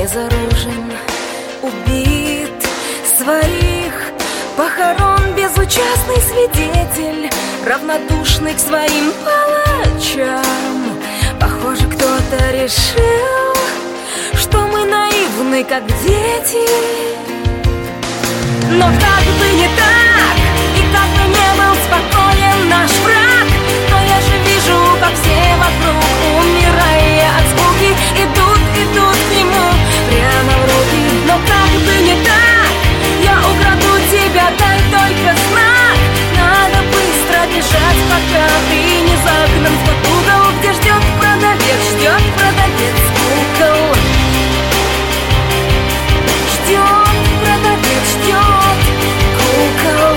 безоружен, убит, своих похорон безучастный свидетель, равнодушный к своим палачам. Похоже, кто-то решил, что мы наивны, как дети. Но как бы не так, и как бы не был спокоен наш враг, но я же вижу, как все вокруг, умирая от скуки, идут к нему прямо в руки. Но как бы не так, я украду тебя, дай только знак. Надо быстро бежать, пока ты не загнан в тот угол, где ждет продавец кукол. Продавец ждет кукол.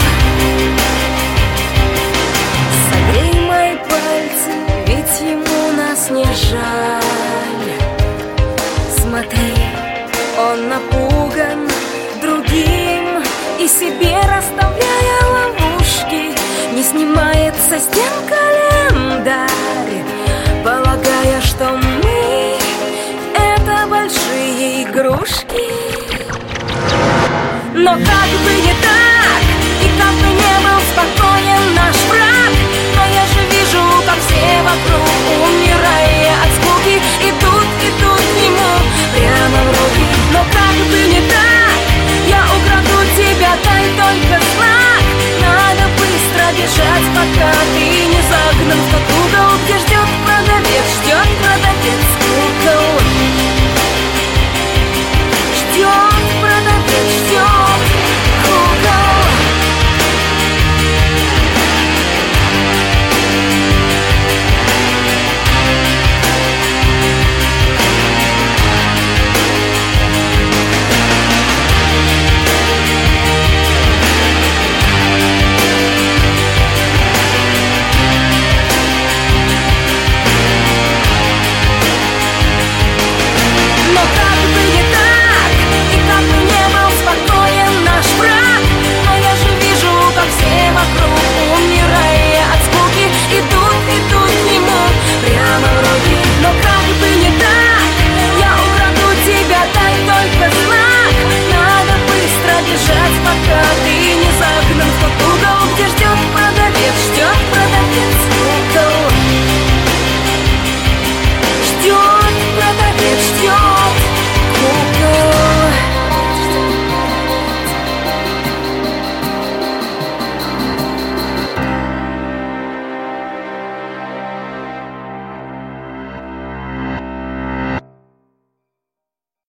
Согрей мои пальцы, ведь ему нас не жаль. Смотри, он напуган другим и себе расставляя ловушки, не снимает со стен календарь, полагая, что мы — это большие игрушки. Но как бы не так,